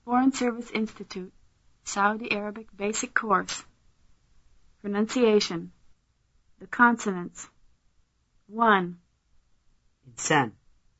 Foreign Service Institute, Saudi Arabic Basic Course. Pronunciation. The consonants. 1. إنسان.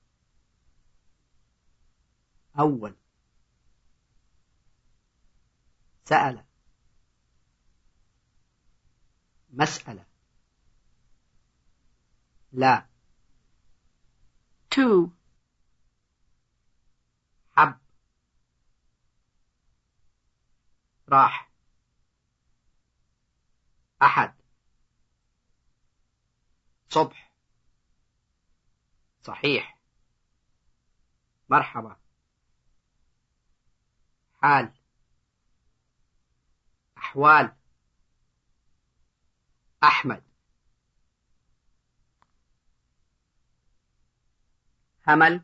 أول. سأل. مسألة. لا. 2. حب. راح. أحد. صبح. صحيح. مرحبا. حال. أحوال. أحمد. همل.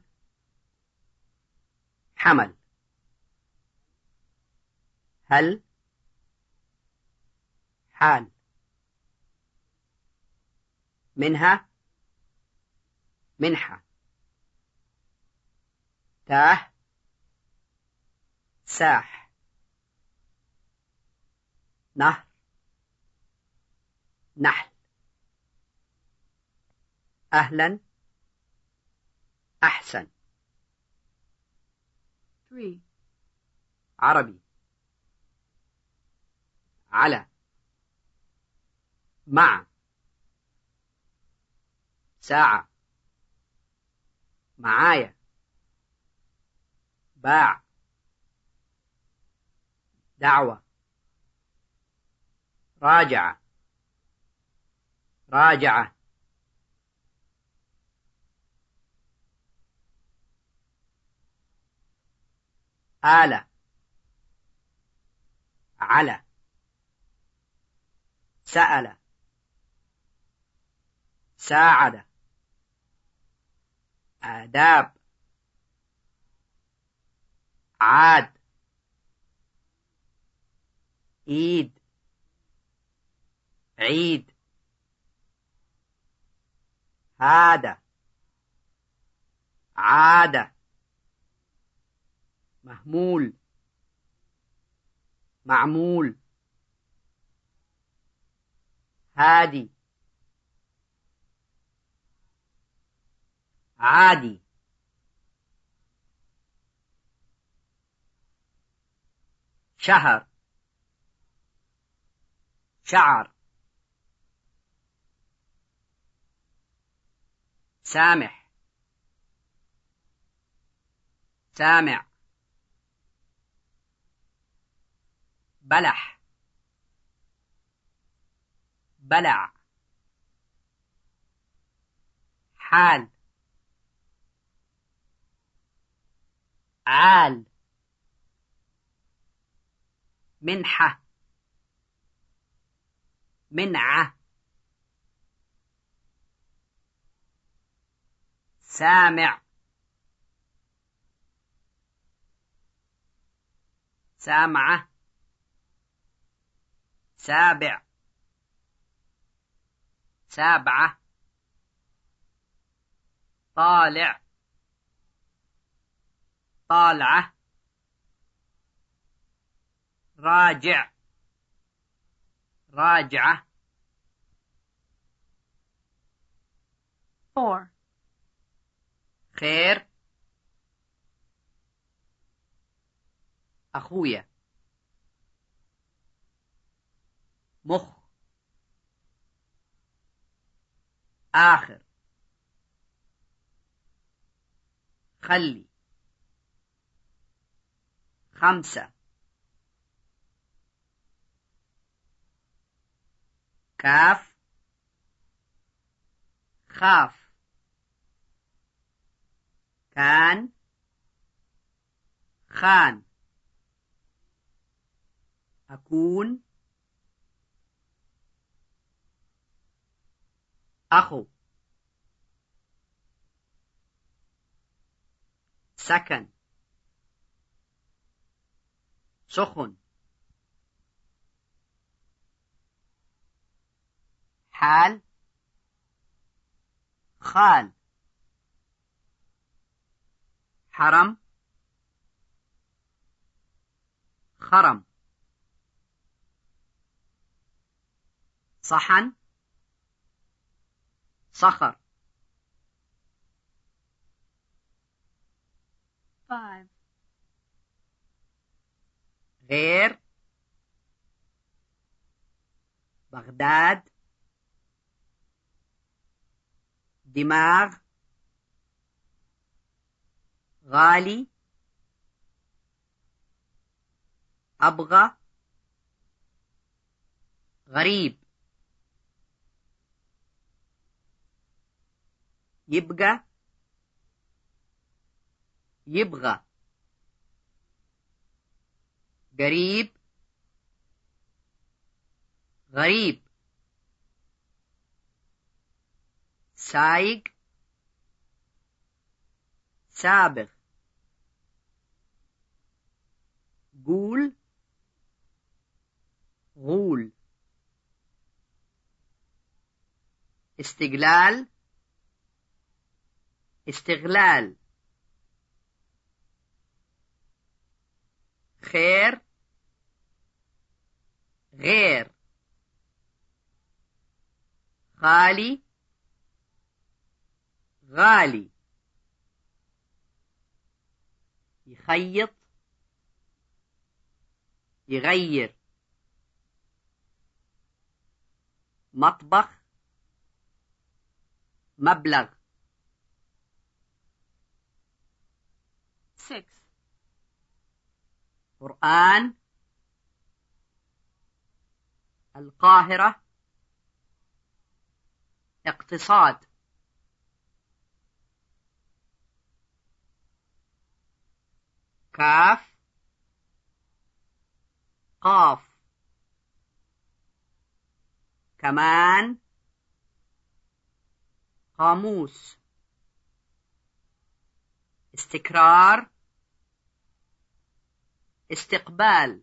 حمل. هل. حال. منها. منحة. تاه. ساح. نهر. نحل. أهلا. أحسن. 3. عربي. على. مع. ساعة. معايا. باع. دعوة. راجع. راجعة. آلة. على. سأل. ساعد. آداب. عاد. إيد. عيد. هذا. عاد. مهمول. معمول. هادي. عادي. شهر. شعر. سامح. سامع. بلح. بلع. حال. عال. منحة. منعة. سامع. سامعة. سابع. سابعة. طالع. طالعة. راجع. راجعة. 4. خير. أخويا. مخ. آخر. خلي. 5. كاف. خاف. كان. خان. أكون. أخو. سكن. سخن. حال. خال. حرم. خرم صحن صخر 5 غير بغداد دماغ غالي أبغى غريب يبقى يبغى قريب غريب سايق سابغ قول غول استقلال استغلال خير غير خالي غالي يخيط يغير مطبخ مبلغ 6 قرآن القاهرة اقتصاد كاف قاف كمان قاموس استكرار استقبال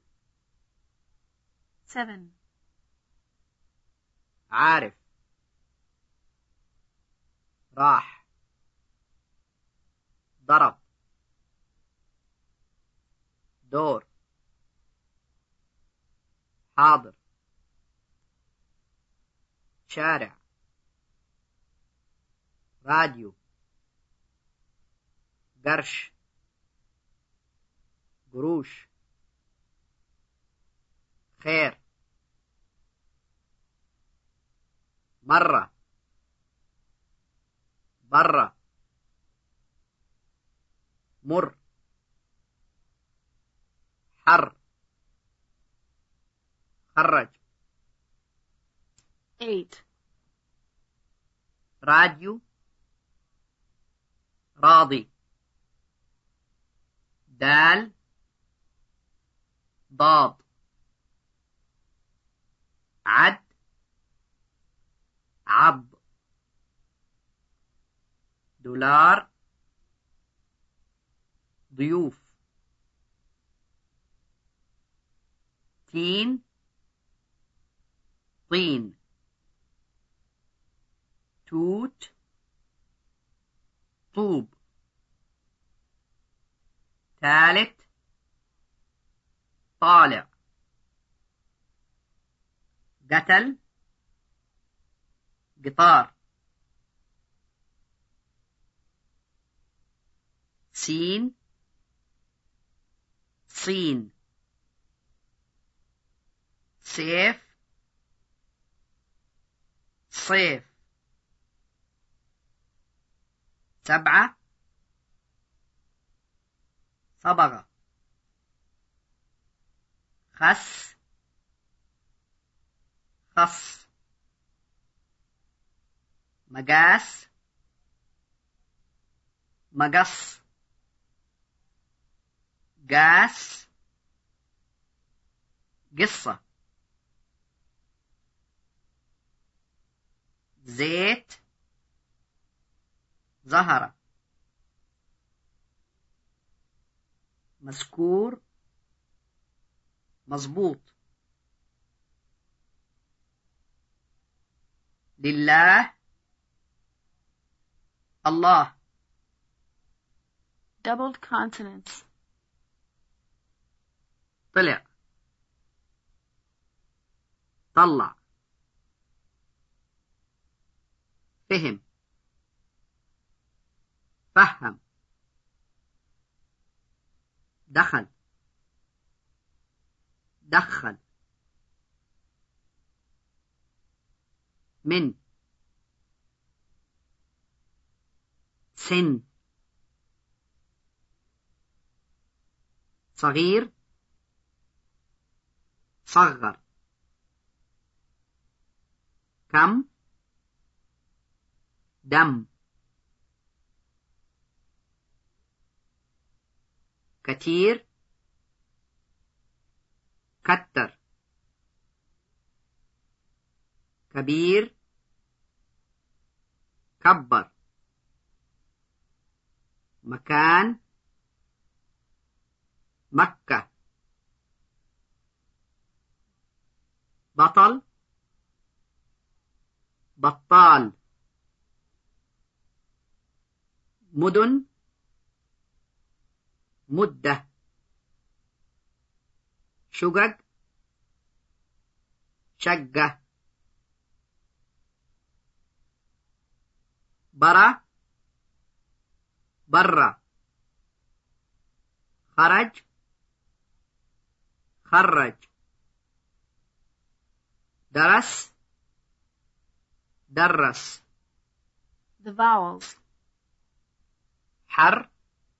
7 عارف راح ضرب دور حاضر شارع راديو قرش قروش خير مرة برة مر حر خرج 8 راديو راضي دال ضاد عد عض دولار ضيوف تين طين توت طوب ثالث طالع قتل قطار سين صين سيف صيف 7 صبغة خس خص مقاس مقص قاس قصة زيت زهرة مذكور مظبوط لله الله doubled consonants طلع طلع فهم فهم دخل دخل من سن صغير صغر كم دم كتير كتر كبير كبر مكان مكة بطل بطال مدن مدة شقق شقة برا برا خرج خرج درس درس. The vowels. حر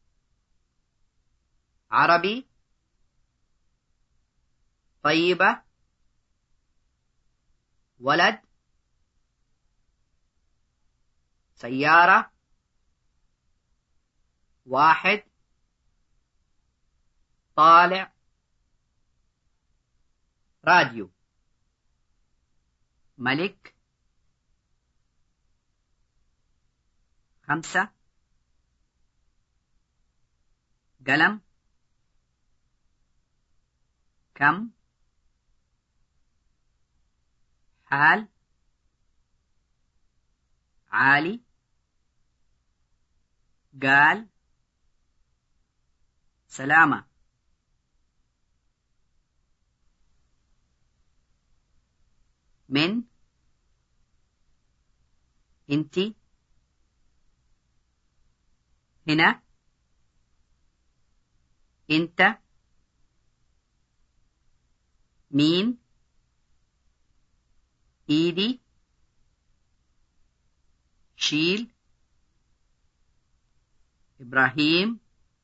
عربي طيبة ولد سيارة واحد طالع راديو ملك 5 قلم كم حال عالي قال سلامة من انتي هنا انت مين ايدي شيل إبراهيم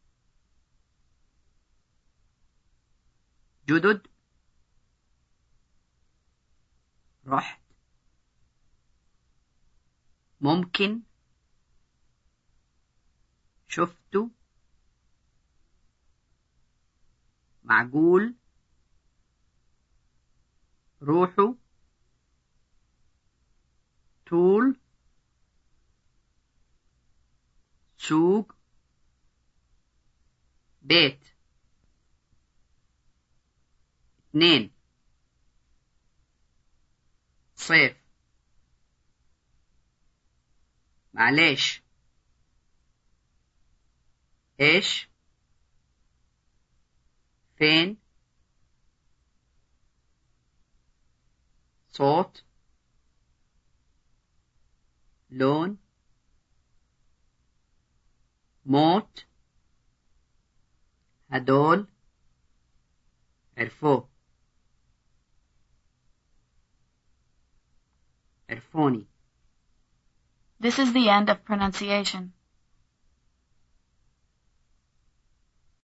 جدد رحت ممكن شفت معقول روحوا طول سوق بيت 2 صيف معليش ايش فين صوت لون موت هدول عرفوه عرفوني. This is the end of pronunciation.